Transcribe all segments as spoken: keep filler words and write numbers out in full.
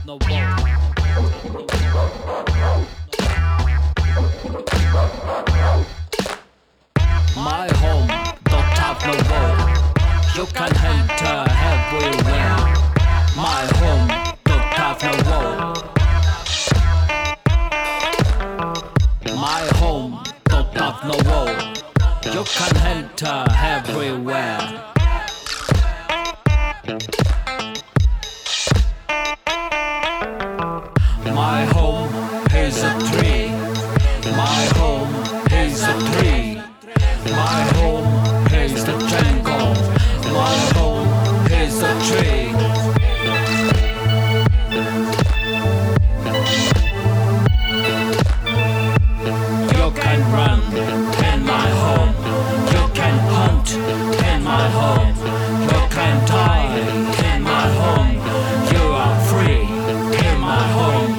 no wall. My home don't have no wall. You can enter everywhere. My home don't have no wall. My home don't have no wall. You can enter everywhere. My home is a tree. My home is a tree. My home is the jungle. My home is a tree. You can run in my home. You can hunt in my home. You can die in my home. You are free in my home.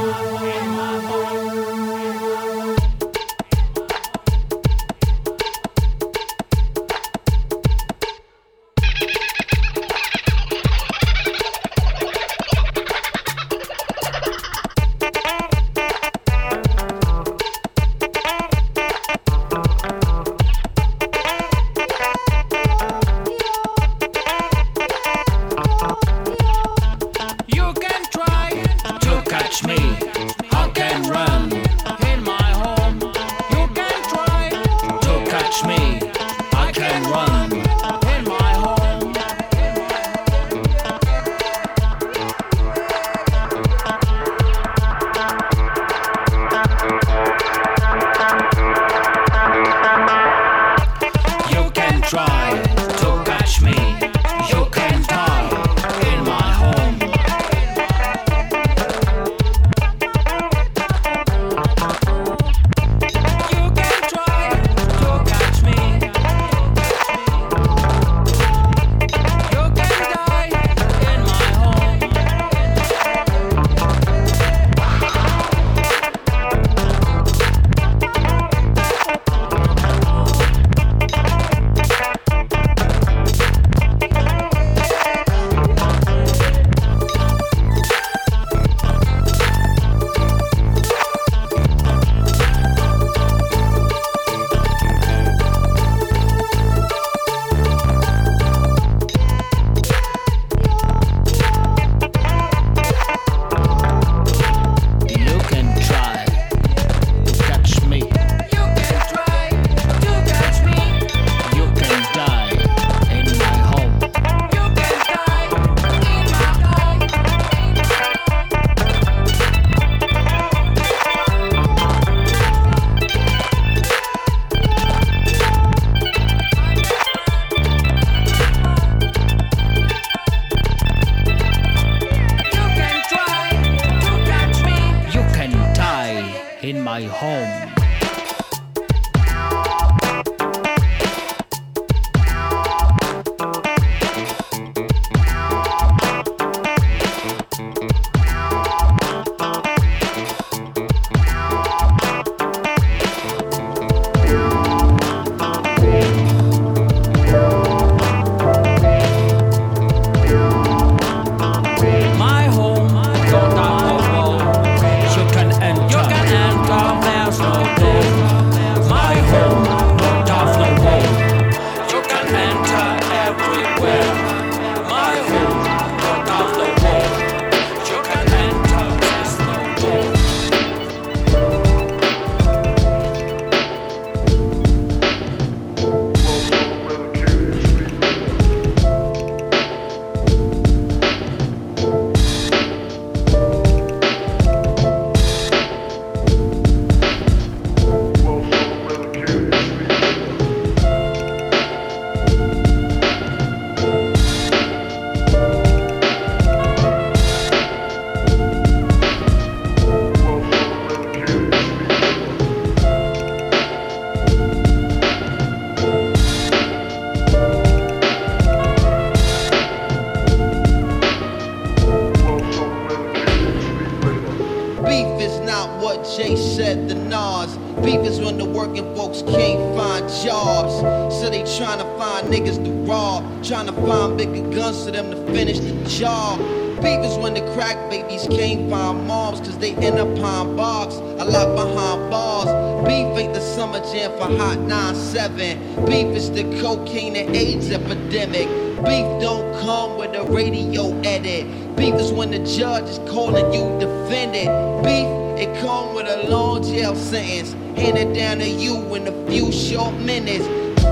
You can try to catch me. I can run in my home. You can try to catch me. I can run in my home. You can try to catch me. You can die in my home. You can try to catch me. You can die in my home. You can try to catch me. You can try to catch me. You can die in my home. You can die in my home. You can try to catch me. You can die in my home. My home don't have no wall. You can enter. You can enter. There's no door. My home don't have no wall. You can enter everywhere. My home don't have no wall. You can enter. There's no door. Beef is not what Jay said to Nas. Beef is when the working folks can't find jobs. So they trying to find niggas to rob, trying to find bigger guns for them to finish the job. Beef is when the crack babies can't find moms, cause they end up behind bars, a lot behind bars. Beef ain't the summer jam for Hot nine seven. Beef is the cocaine and AIDS epidemic. Beef don't come with a radio edit. Beef is when the judge is calling you defendant. Beef, it come with a long jail sentence, handed down to you in a few short minutes.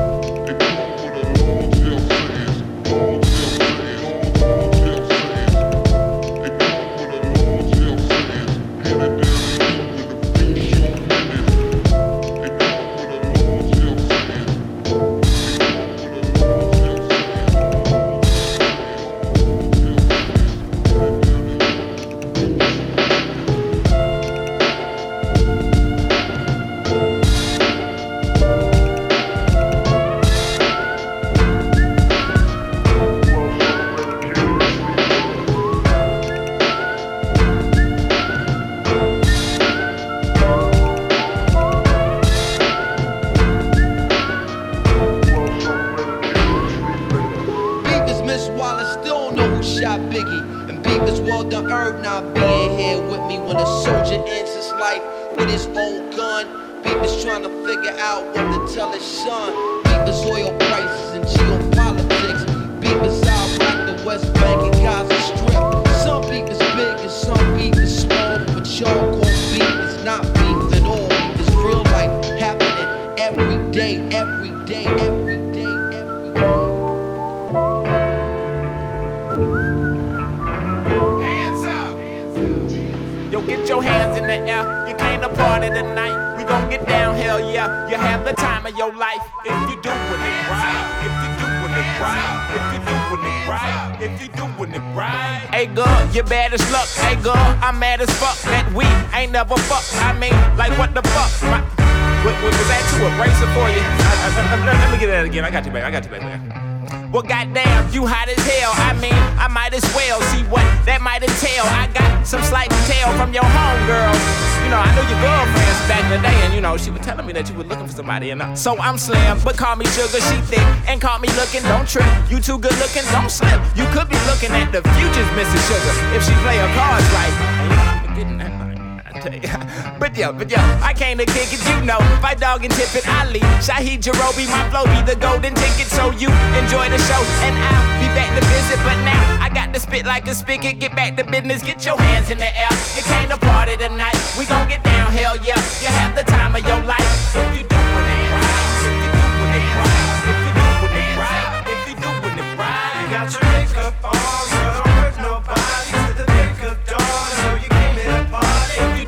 You bad as luck, hey girl, I'm mad as fuck. That we ain't never fuck. I mean, like what the fuck? My, what, what was that to a bracer for you? I, I, I, let me get that again. I got you back. I got you back, man. Well, goddamn, you hot as hell. I mean, I might as well see what that might entail. I got some slight detail from your homegirl. You know, I knew your girlfriends back in the day, and you know, she was telling me that you were looking for somebody. And I, so I'm slim, but call me sugar. She thick, and call me looking. Don't trip. You too good looking, don't slip. You could be looking at the future's Missus Sugar if she play her cards right. And you know, I'm getting that. But yo, but yo, I came to kick it, you know. My dog and Tippet Ali, Shahid Jarobi, my flow be the golden ticket. So you enjoy the show, and I'll be back to visit. But now I got to spit like a spigot. Get back to business, get your hands in the air. You came to party tonight, we gon' get down, hell yeah. You have the time of your life if you doing it right. If you doing it right. If you doing it right. If you doing it right. You got your makeup on, so don't hurt nobody. To the break of dawn, so you came to the party. If you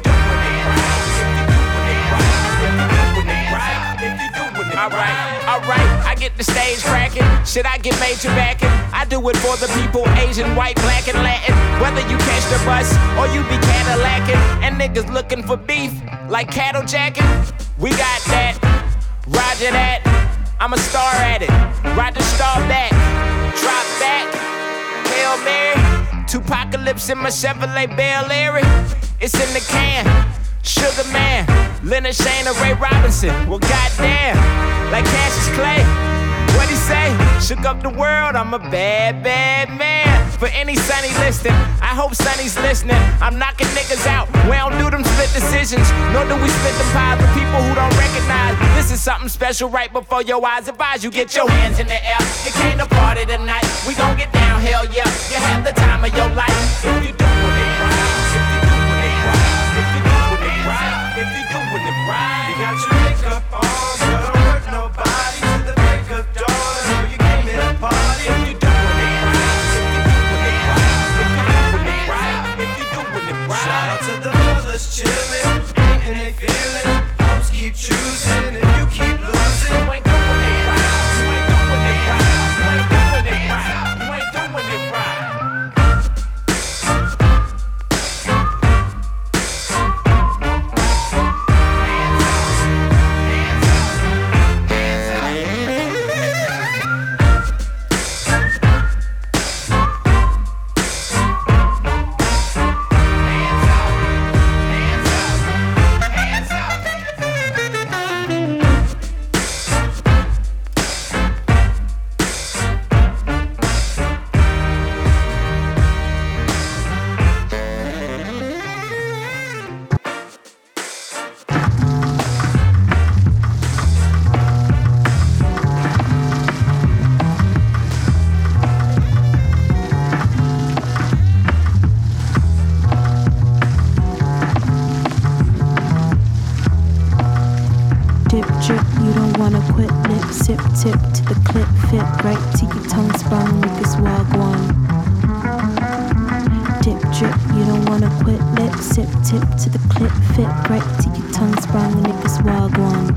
Alright, alright, I get the stage cracking. Should I get major backing? I do it for the people, Asian, white, black, and Latin. Whether you catch the bus or you be Cadillacing, and niggas looking for beef like cattle jacking. We got that, roger that. I'm a star at it. Roger star back, drop back, Hail Mary. Tupacalypse in my Chevrolet Bel Air. It's in the can. Sugar Man, Leonard Shane or Ray Robinson. Well, goddamn, like Cassius Clay. What'd he say? Shook up the world, I'm a bad, bad man. For any Sonny listening, I hope Sonny's listening. I'm knocking niggas out, we don't do them split decisions. Nor do we split them pies with people who don't recognize. This is something special right before your eyes. Advise you get your hands in the air. You came to party tonight, we gon' get down, hell yeah. You have the time of your life if you doing it right. If you doing it right, you got your makeup on, so don't hurt nobody. To the break of dawn, so you came to the party. If you doing it right, if you doing it right, if you doing it right, if you doing it right. Shout out to the brothers chillin', and they feelin'. Hoes keep choosing, and you keep losing. You ain't doing it right, you ain't doing it right. right to your tongue sprung, niggas walk one. Dip drip, you don't wanna quit, lip sip, tip to the clip, fit right to your tongue sprung, niggas walk one.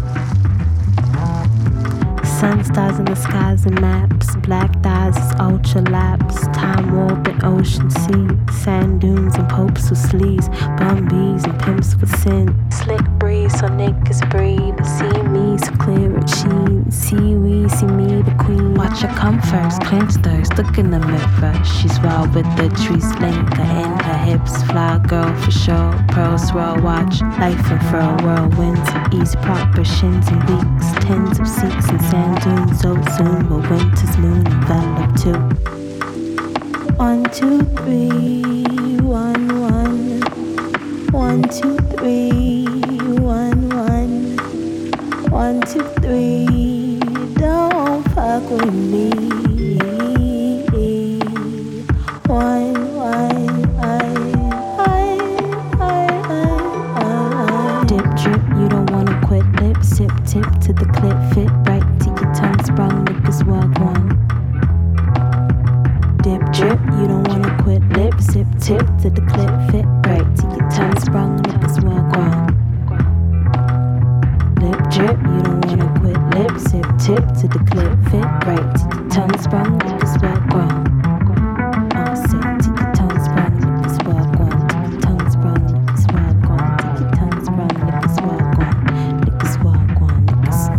Sun stars in the skies and maps, black thighs is ultra laps, time warp and ocean sea, sand dunes and popes with sleeves, bum bees and pimps with sin. Slick breeze so niggas breathe, see me so clear it sheen, see we, see me the queen. Watch her come first, clench thirst, look in the mirror, she's wild with the tree slinker in her hips, fly girl for sure, pearls roll, watch life and furl, whirlwinds and ease proper shins and weeks, tens of seeks and sand dunes so soon, but winter's moon enveloped too. One, two, three, one, one. One, two, three, one, one. One, two, three, don't fuck with me. One, one, I, I, I, I, I. Dip, drip, you don't wanna quit, lip, sip, tip to the clip, fit right to your tongue sprung, niggas walk one. Dip, drip, you don't wanna quit, lip, sip, tip to the clip, fit right to your tongue sprung, niggas walk one. Lip, drip, you don't wanna quit, lip, sip, tip to the clip, fit right to your tongue sprung, niggas walk one. Uh, sit to your tongue sprung, niggas walk one. To your tongue sprung, niggas walk one. To your tongue sprung, niggas walk one. Niggas walk one, niggas.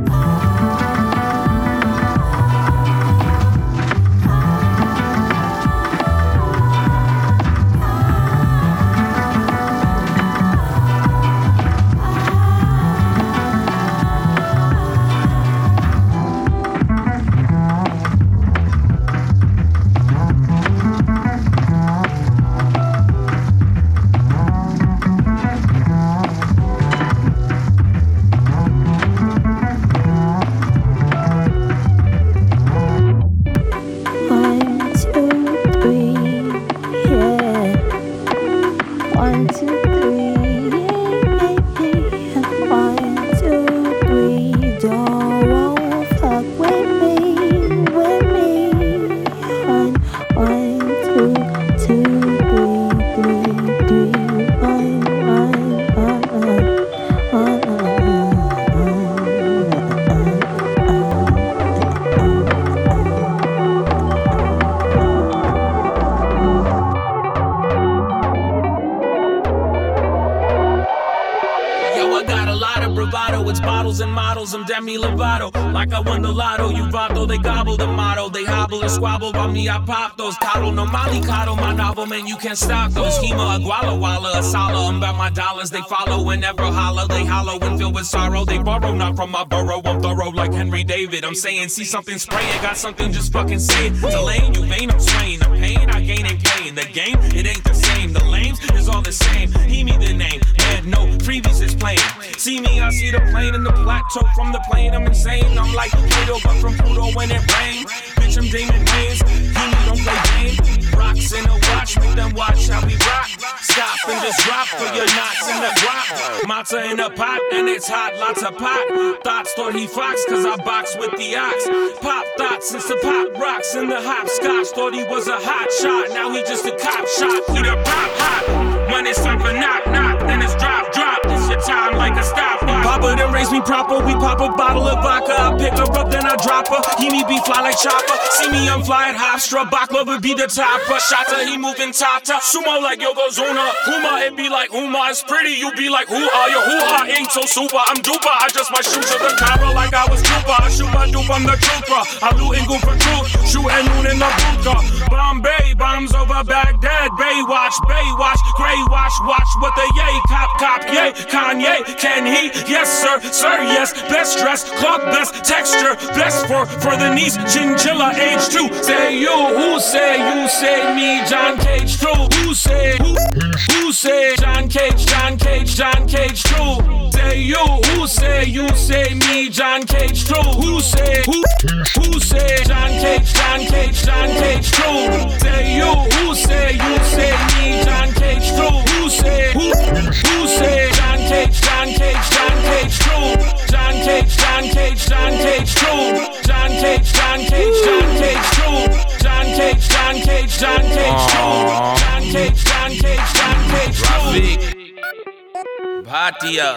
I'm Demi Lovato, like I won the lotto. You vato, they gobble the motto. They hobble and squabble by me, I pop those. Coddle, no Molly Coddle, my novel, man, you can't stop those. Hema, a Guala Walla, a Sala, I'm about my dollars. They follow and never holler. They hollow and filled with sorrow. They borrow, not from my burrow. I'm thorough like Henry David. I'm saying, see something spraying, got something, just fucking say it. Delaying, you vain, I'm swaying. The pain, I gain ain't playing. The game, it ain't the same. The lames is all the same. He me the name, man, no, freebies is playing. See me, I see the plane and the plateau from the plane. I'm insane, I'm like Plato, but from Pluto when it rains. Bitch, I'm Damon Wayans. He me don't play game. Rocks in a watch, make them watch how we rock. Stop and just drop for your knots in the guap. Matza in a pot and it's hot, lots of pot. Thoughts thought he fox, cause I box with the ox. Pop thoughts, it's the pop rocks in the hopscotch. Thought he was a hot shot, now he just a cop shot. He the pop hot. When it's time for knock knock, then it's drop drop. This your time like a stopwatch. Papa done raise me proper, we pop a bottle of vodka. I pick her up, then I drop her. He me be fly like chopper. See me, I'm flying Hofstra. Baklava be the topper. Shata, he moving tata. Sumo like Yokozuna. Kuma, it be like Uma. It's pretty, you be like who are you? Who are ain't so super. I'm duper. I just my shoes to the copper like I was Cooper. I shoot my dupe, I'm the trooper. I loot and go for truth. Shoot and noon in the buka. Bombay, bombs over Baghdad. Baywatch, Baywatch, Grey watch, watch what the yay. Cop, cop, yay. Kanye, can he? Yes, sir, sir, yes. Best dress, clock, best texture. Best for, for the niece. Chinchilla, age two. Say you, who say you say me, John Cage true? Who say, who, who say John Cage, John Cage, John Cage true? Say you, who say you say me, John Cage true? Who say, who, who say John Cage, John Cage, John Cage true? Say you, who say you say me, John Cage true? Who say, who, who say John Cage, John Cage, John Cage true? John John Cage, John Cage, John Cage, true. John Cage, John Cage, John Cage, true. John Cage, John Cage, John Cage, true. John Cage, John Cage, John Cage, true. Bhatia.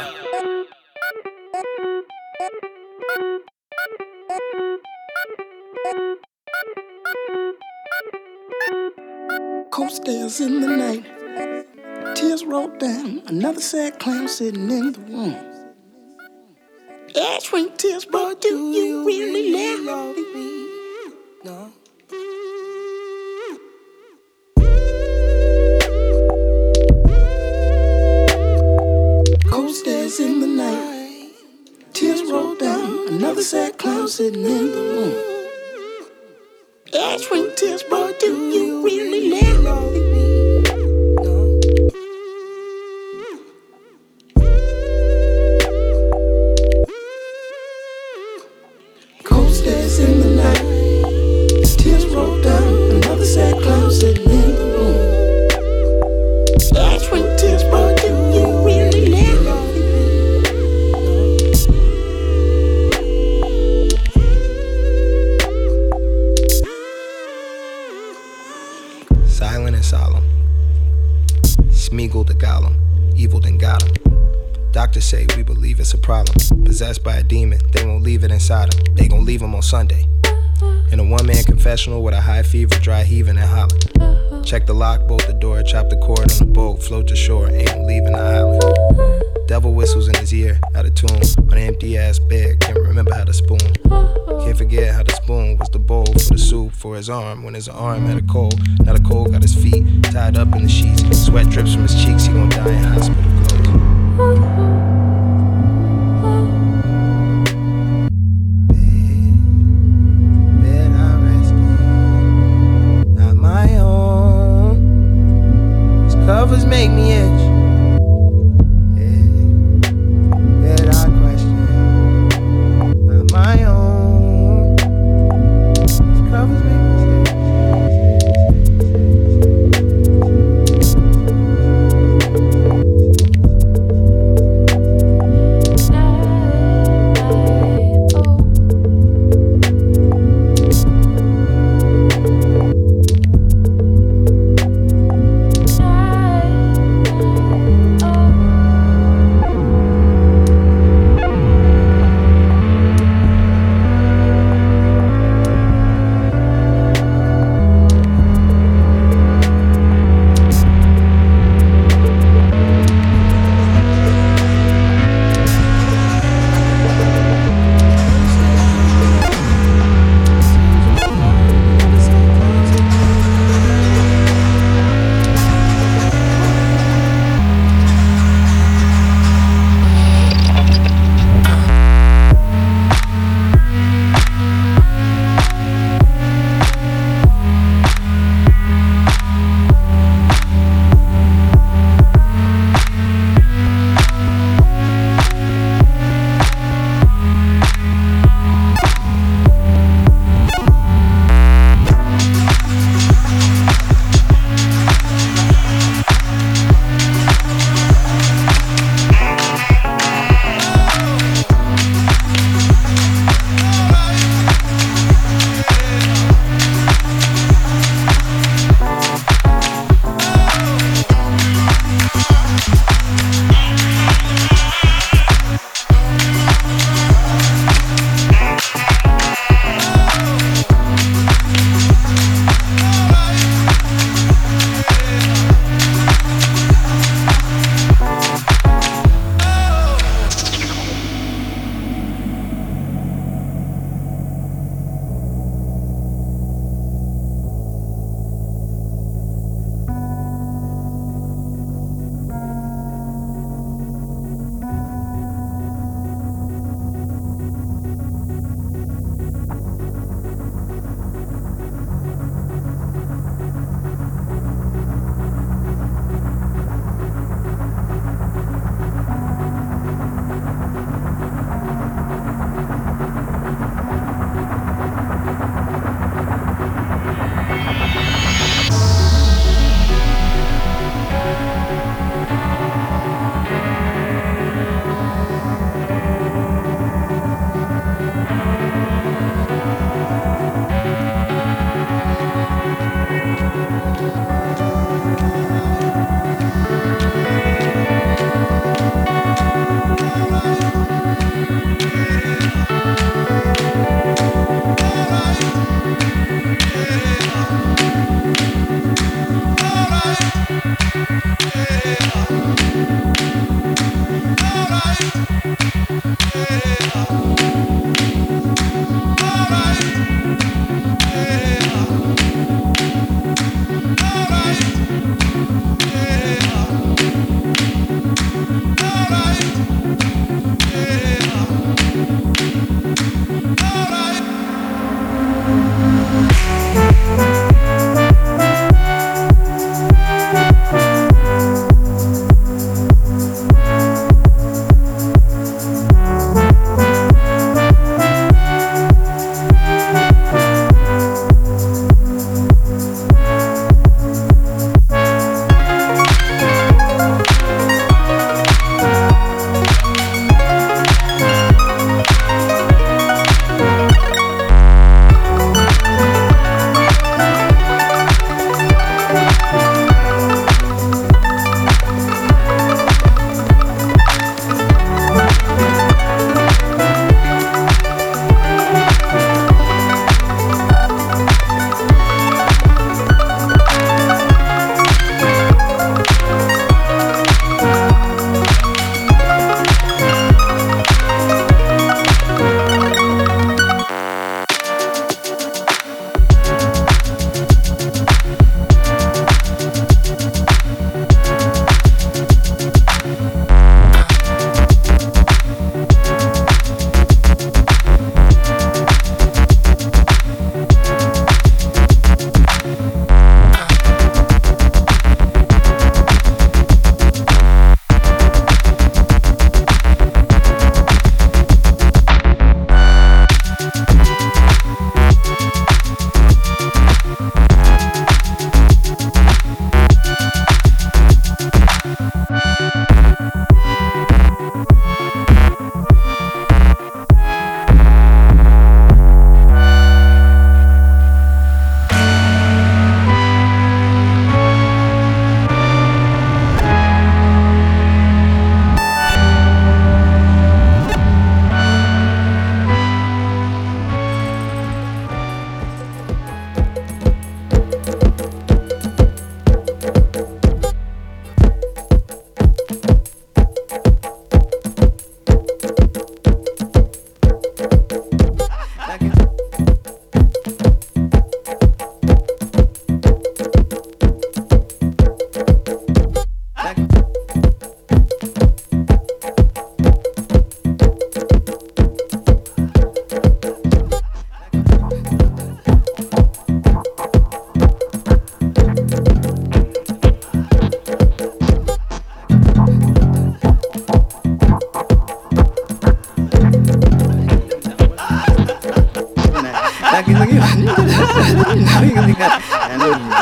Cold stares in the night, tears roll down. Another sad clown sitting in the room. Ash shrink tears, but do you really love me? No. Cold stares in the night, tears roll down. Another sad clown sitting in the room. Ash shrink tears, but do you really love me? In the night, tears roll down. Another sad clown sitting in the room. Ash shrink tears, but do you really love me? Silent and solemn, Smeagol the Gollum, evil then got him. Doctors say we believe it's a problem. Possessed by a demon, they won't leave it inside them. They gon' leave him on Sunday. In a one-man confessional with a high fever, dry heaving and hollering. Check the lock, bolt the door, chop the cord on the boat, float to shore, ain't no leaving the island. Devil whistles in his ear, out of tune, on an empty-ass bed, can't remember how to spoon. Can't forget how the spoon was the bowl for the soup for his arm, when his arm had a cold. Now the cold got his feet tied up in the sheets, sweat drips from his cheeks, he gon' die in hospital clothes. Covers make me itch. Yeah, that I question. Not my own. These covers make me sick.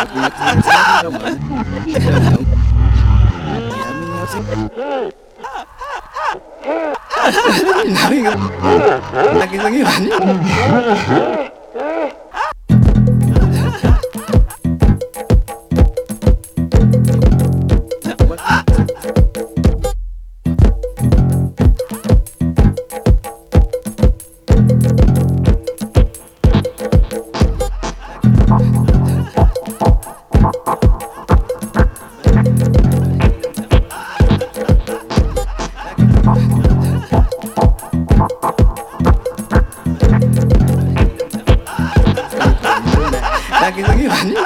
Lagi-lagi banyak. Lagi-lagi banyak.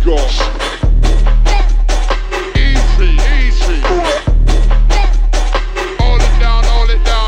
gosh. Easy, easy. Hold it down, hold it down.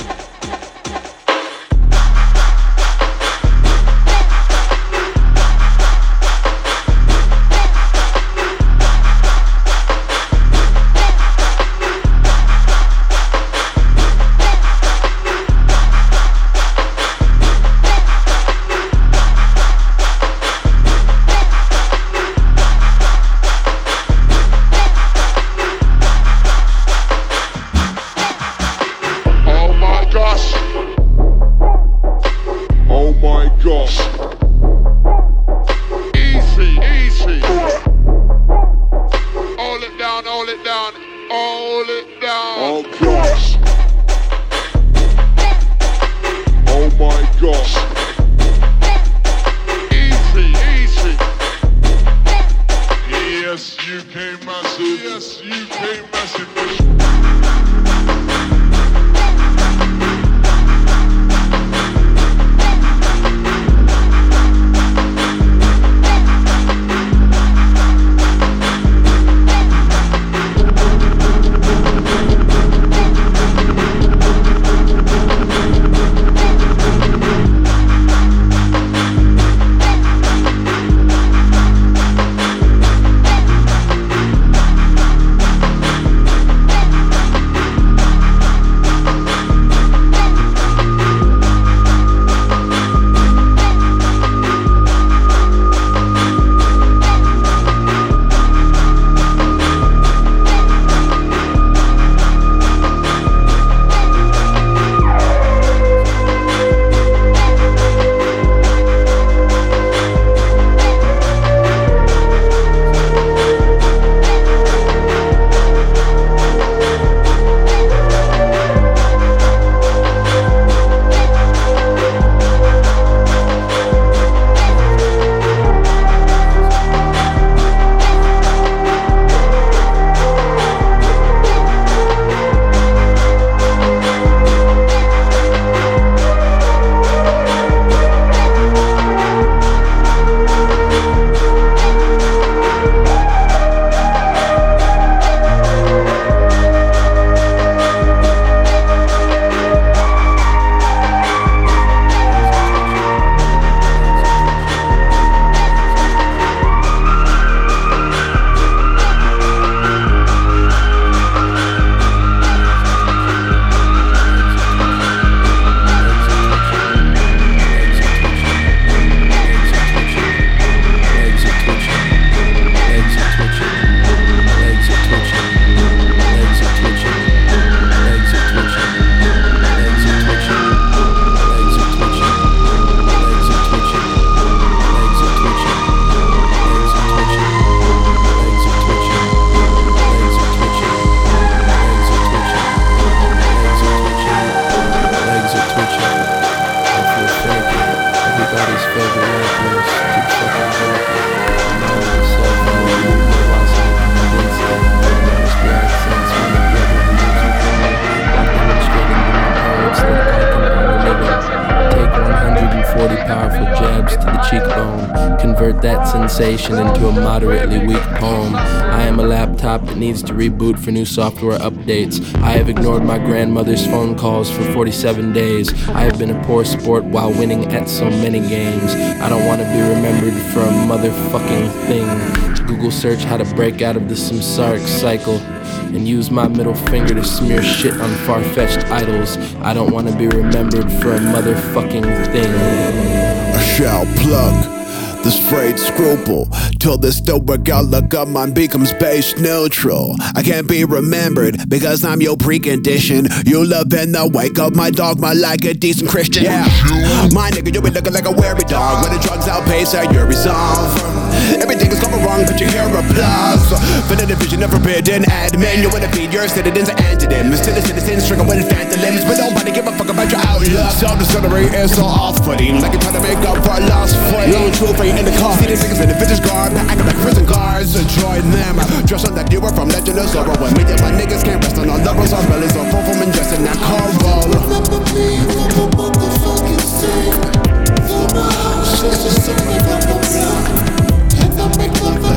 Into a moderately weak poem. I am a laptop that needs to reboot for new software updates. I have ignored my grandmother's phone calls for forty-seven days. I have been a poor sport while winning at so many games. I don't want to be remembered for a motherfucking thing. Google search how to break out of the samsaric cycle and use my middle finger to smear shit on far-fetched idols. I don't want to be remembered for a motherfucking thing. I shall plug this frayed scruple till the stoic outlook of mine becomes base neutral. I can't be remembered because I'm your precondition. You live in the wake of my dogma like a decent Christian. Yeah, my nigga, you be looking like a wary dog when the drugs outpace at your resolve. Everything is going wrong, but you hear applause. For the division of forbidden admin, you wanna feed your citizens antonyms to the citizens, trigger with phantom limbs, but nobody give a fuck about your outlook. Self-distillery is so off-putting, like you're trying to make up for a lost footing. No truth ain't in the car. See these niggas in the vintage garb, acting like prison guards. Join them, dressed on that you were from Legend of Zorro. When me and my niggas can't rest on our lovers, our bellies are full from ingesting that carbo. Remember me for the motherfucking sake. For my house, it's a secret of the blood. And I make love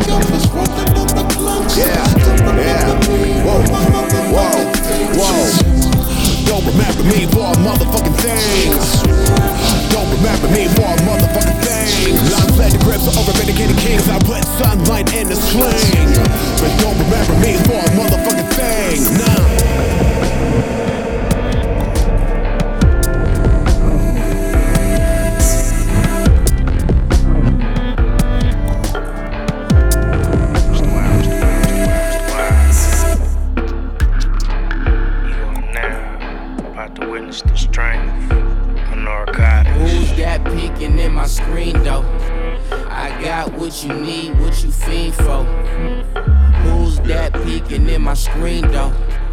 what you need, what you fiend for. Who's that peeking in my screen though?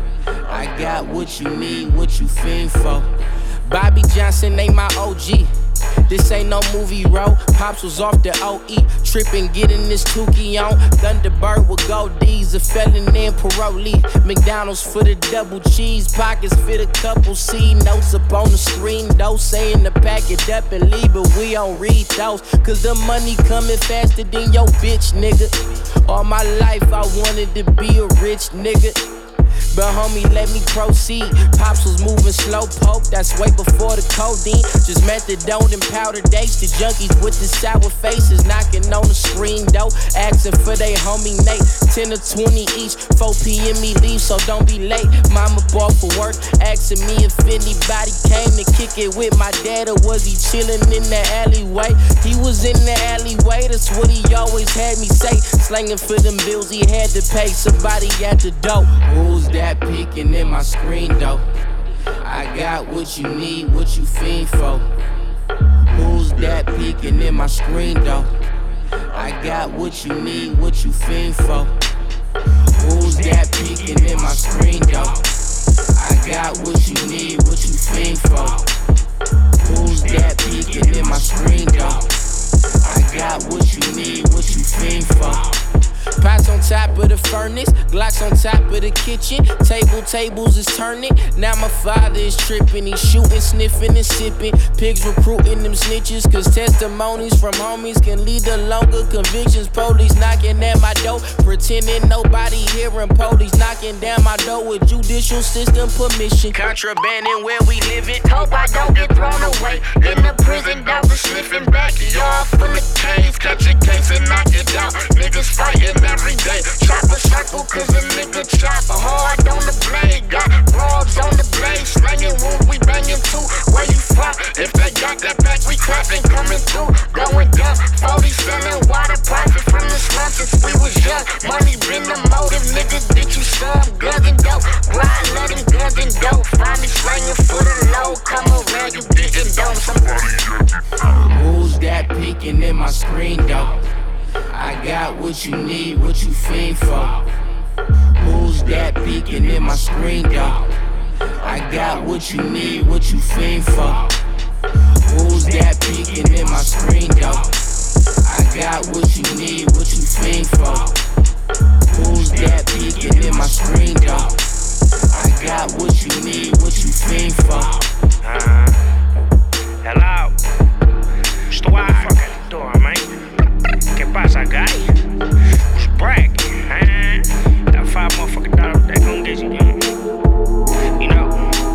I got what you need, what you fiend for. Bobby Johnson ain't my O G. This ain't no movie road. Pops was off the O E, trippin', getting this Tukey on. Thunderbird with gold D's, a felon and parolee. McDonald's for the double cheese, pockets fit a couple C notes up on the screen. Though saying to pack it up and leave, but we don't read those. Cause the money coming faster than your bitch, nigga. All my life I wanted to be a rich nigga. But homie, let me proceed. Pops was moving slow poke, that's way before the codeine. Just methadone and powder dates. The junkies with the sour faces knocking on the screen though, asking for they homie Nate. Ten or twenty each, four p.m. he leave, so don't be late. Mama bought for work, asking me if anybody came to kick it with my dad, or was he chilling in the alleyway? He was in the alleyway, that's what he always had me say. Slanging for them bills he had to pay, somebody at the door. Who's that peeking in my screen though? I got what you need, what you fiend for. Who's that peeking in my screen though? I got what you need, what you fiend for. Who's that peeking in my screen though? I got what you need, what you fiend for. Who's that peeking in my screen though? I got what you need, what you fiend for. Pots on top of the furnace, Glocks on top of the kitchen. Table, tables is turning. Now my father is tripping. He's shooting, sniffing, and sipping. Pigs recruiting them snitches. Cause testimonies from homies can lead to longer convictions. Police knocking at my door, pretending nobody hearing. Police knocking down my door with judicial system permission. Contrabanding where we living. Hope I don't get thrown away. In the prison, dogs sniffing backyard full of canes. Catch a case and knock it down. Niggas fighting every day. Chop a circle cause a nigga chop a hard on the blade. Got broads on the blade, slanging wood, we banging too. Where you from? If they got that back, we crapping, coming through. Going down, forty selling water, profit from the slum since we was young. Money been the motive, nigga, get you some guns and dope. Grind, let them guns and dope. Find me slanging for the low, come around, you didn't know somebody. Who's that peeking in my screen though? I got what you need, what you fiend for. Who's that peeking in my screen though? I got what you need, what you fiend for. Who's that peeking in my screen though? I got what you need, what you fiend for. Who's that peeking in my screen though? I got what you need, what you fiend for. Uh, hello? What's the why fucking door, man? ¿Qué pasa, guy? Who's bragging, huh? That five motherfucking dollars that gon' get you, you know? You know?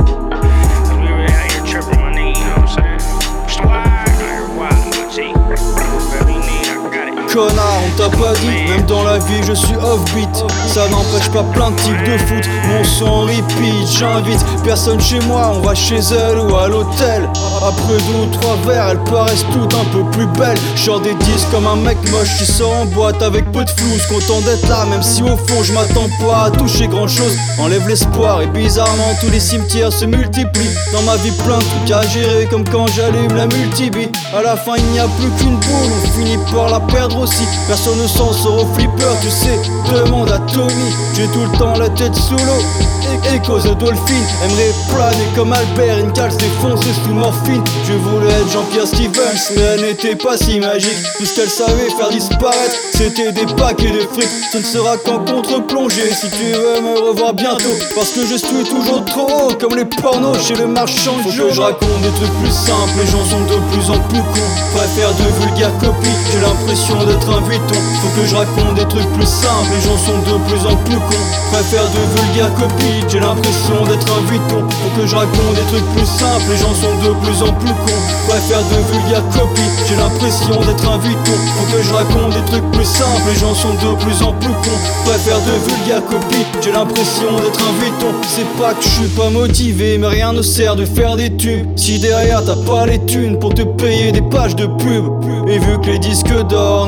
Cause we really out here tripping, my nigga, you know what I'm saying? What's the why? I hear wild, my G. Whatever you need, I got it. Connard, on t'a pas dit, même dans la vie je suis off-beat. Ça n'empêche pas plein de types de foot. Mon son repeat, j'invite personne chez moi, on va chez elle ou à l'hôtel. Après deux ou trois verres, elles paraissent toutes un peu plus belles. J'sors des disques comme un mec moche qui sort en boîte avec peu de flouze. Content d'être là, même si au fond je m'attends pas à toucher grand chose. Enlève l'espoir et bizarrement tous les cimetières se multiplient. Dans ma vie plein de trucs à gérer, comme quand j'allume la multibie. À la fin il n'y a plus qu'une boule, on finit par la perdre aussi. Personne ne s'en sort au flipper, tu sais, demande à Tommy. J'ai tout le temps la tête sous l'eau, écho de Dolphin. Aimerait planer comme Albert, une cale défoncée sous morphine. Je voulais être Jean-Pierre Stevens, mais elle n'était pas si magique. Tout ce qu'elle savait faire disparaître, c'était des paquets de fric. Ce ne sera qu'en contre-plongée, si tu veux me revoir bientôt. Parce que je suis toujours trop haut, comme les pornos chez le marchand de jeux. Faut que je raconte des trucs plus simples, les gens sont de plus en plus cons. Préfère de vulgaires copies, j'ai l'impression d'être un Vuitton. Faut que je raconte des trucs plus simples, les gens sont de plus en plus cons. Préfère de vulgaires copies, j'ai l'impression d'être un Vuitton. Faut que je raconte des trucs plus simples, les gens sont de plus en plus cons. Préfère de vulgaires copies, j'ai l'impression d'être un Vuitton. Faut que je raconte des trucs plus simples, les gens sont de plus en plus cons. Préfère de vulgaires copies, j'ai l'impression d'être un Vuitton. C'est pas que je suis pas motivé, mais rien ne sert de faire des tubes si derrière t'as pas les thunes pour te payer des pages de pub. Et vu que les disques d'or ne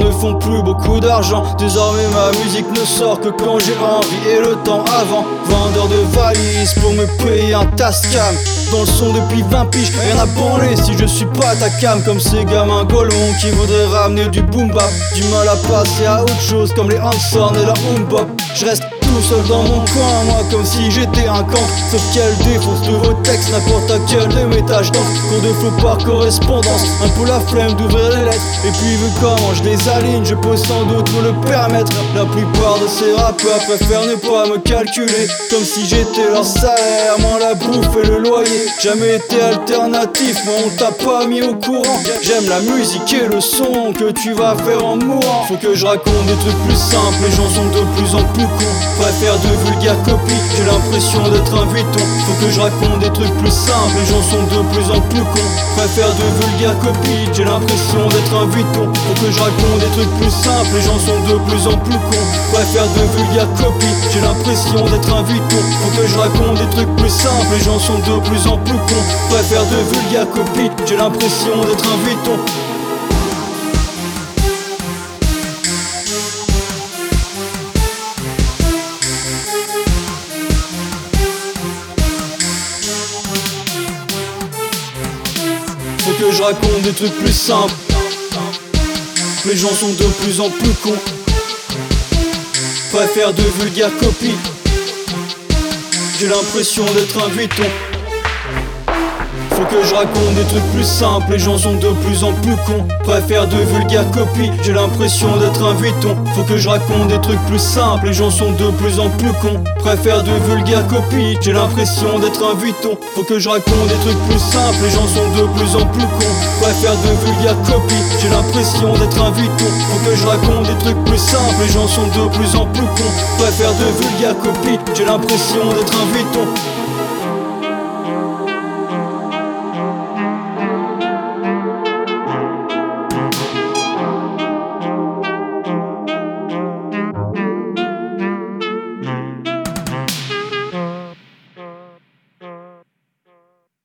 ne font plus beaucoup d'argent. Désormais ma musique ne sort que quand j'ai envie et le temps avant. Vendeur de valises pour me payer un Tascam. Dans le son depuis vingt piges, rien à branler si je suis pas ta cam. Comme ces gamins golemons qui voudraient ramener du boom bap. Du mal à passer à autre chose comme les Hanson et la boom bop. Je reste tout seul dans mon coin, moi comme si j'étais un camp. Sauf qu'elle défonce de vos textes, n'importe à quel de mes tâches danse. Cours de flow par correspondance, un peu la flemme d'ouvrir les lettres. Et puis vu comment je les aligne, je peux sans doute me le permettre. La plupart de ces rappeurs préfèrent ne pas me calculer, comme si j'étais leur salaire, moins la bouffe et le loyer. Jamais été alternatif, moi on t'a pas mis au courant. J'aime la musique et le son que tu vas faire en mourant. Faut que je raconte des trucs plus simples, les gens sont de plus en plus cons. Préfère de vulgaires copies, j'ai l'impression d'être un Vuitton. Faut que je raconte des trucs plus simples, les gens sont de plus en plus cons. Préfère de vulgaires copies, j'ai l'impression d'être un Vuitton. Faut que je raconte des trucs plus simples, les gens sont de plus en plus cons. Préfère de vulgaires copies, j'ai l'impression d'être un Vuitton. Faut que je raconte des trucs plus simples, les gens sont de plus en plus cons. Préfère de vulgaires copies, j'ai l'impression d'être un Vuitton. Faut que je raconte des trucs plus simples, les gens sont de plus en plus cons. Préfère de vulgaires copies, j'ai l'impression d'être un Vuitton. Faut que je raconte des trucs plus simples, les gens sont de plus en plus cons. Préfère de vulgaires copies, j'ai l'impression d'être un Vuitton. Faut que je raconte des trucs plus simples, les gens sont de plus en plus cons. Préfère de vulgaires copies, j'ai l'impression d'être un Vuitton. Faut que je raconte des trucs plus simples, les gens sont de plus en plus cons. Préfère de vulgaires copies, j'ai l'impression d'être un Vuitton. Faut que je raconte des trucs plus simples, les gens sont de plus en plus cons. Préfère de vulgaires copies, j'ai l'impression d'être un Vuitton.